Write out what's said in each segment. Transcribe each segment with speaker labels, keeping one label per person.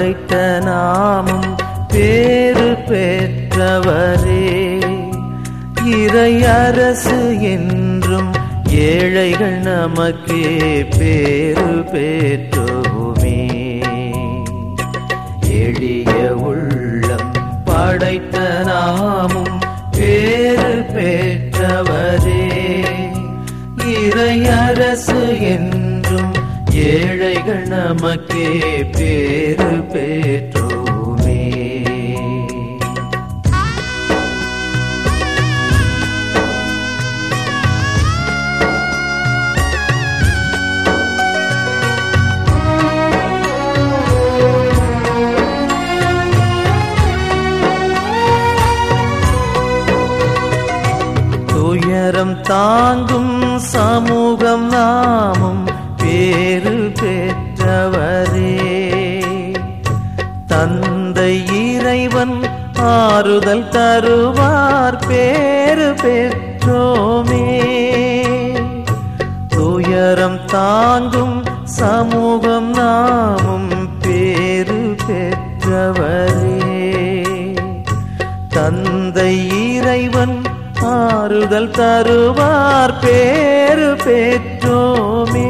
Speaker 1: படைத்த நாமும் பேறு பெற்றவரே. இறையரசு என்றும் ஏழைகள் நமக்கே பேறு பெற்றோமே. எளிய உள்ளம் படைத்த நாமும் பேறு பெற்றவரே. இறையரசு என்றும் ஏழைகள் நமக்கே பேறு பெற்றோமே. துயரம் தாங்கும் சமூகம் நாமும் பேறு பெற்றவரே. தந்தை இறைவன் ஆறுதல் தருவார் பேறு பெற்றோமே. துயரம் தாங்கும் சமூகம் நாமும் பேறு பெற்றவரே. தந்தை இறைவன் ஆறுதல் தருவார் பேறு பெற்றோமே.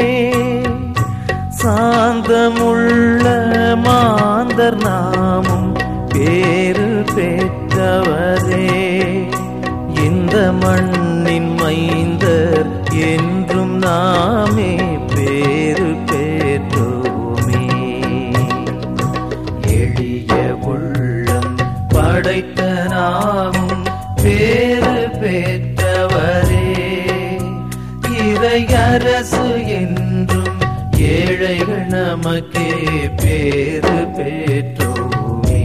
Speaker 1: சாந்தமுள்ள மாந்தர் நாமும் பேறு பெற்றவரே. இந்த மண்ணின் மைந்தர் என்றும் நாமே பேறு பெற்றோமே. எளிய உள்ளம் படைத்த நாமும் பேறு பெற்றவரே. இறையரசு என்றும் ஏழைகள் நமக்கே பேறு பெற்றோமே.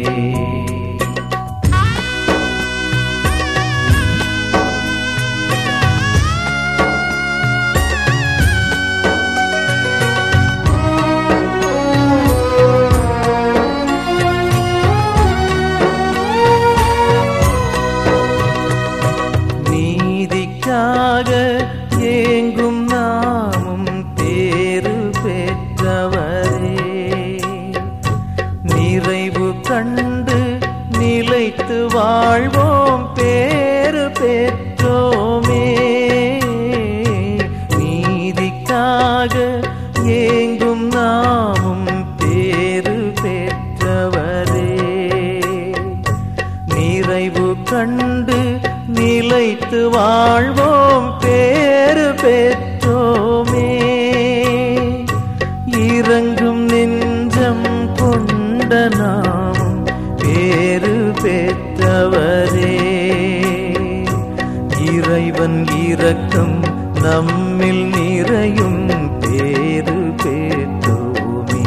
Speaker 1: நீதிக்காக ஏங்கும் நாமும் பேறு பெற்றவரே. நிறைவு கண்டு நிலைத்து வாழ்வோம் பேறு பெற்றோமே. நீதிக்காக ஏங்கும் நாமும் பேறு பெற்றவரே. நிறைவு கண்டு நிலைத்து வாழ்வோம் பேறு பெற்றோமே. இறங்கும் நெஞ்சம் கொண்ட நாமும் பேறு பெற்றவரே. இறைவன் இரக்கம் நம்மில் நிறையும் பேறு பெற்றோமே.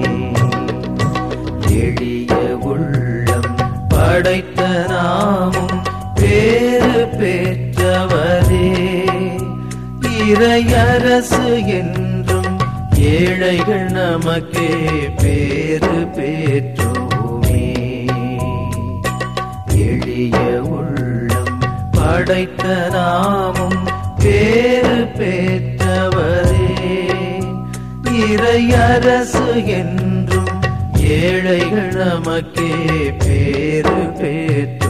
Speaker 1: எளிய உள்ளம் படைத்த நாமும் பேறு பெற்றவரே. இறையரசு என்றும் ஏழைகள் நமக்கே பேறு பெற்றோமே. எளிய உள்ளம் படைத்த நாமும் பேறு பெற்றவரே. இறையரசு என்றும் ஏழைகள் நமக்கே பேறு பெற்றோமே.